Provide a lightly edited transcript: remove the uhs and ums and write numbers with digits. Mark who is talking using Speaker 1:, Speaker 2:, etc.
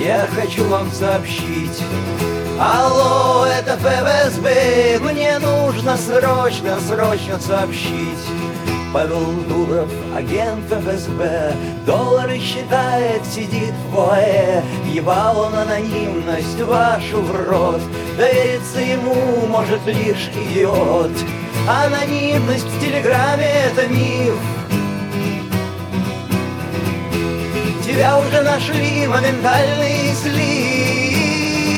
Speaker 1: я хочу вам сообщить. Алло, это ФСБ, мне нужно срочно сообщить. Павел Дуров, агент ФСБ, доллары считает, сидит в фойе. Ебал он анонимность вашу в рот, довериться ему может лишь идиот. Анонимность в Телеграме — это миф. Тебя уже нашли, моментальный слив.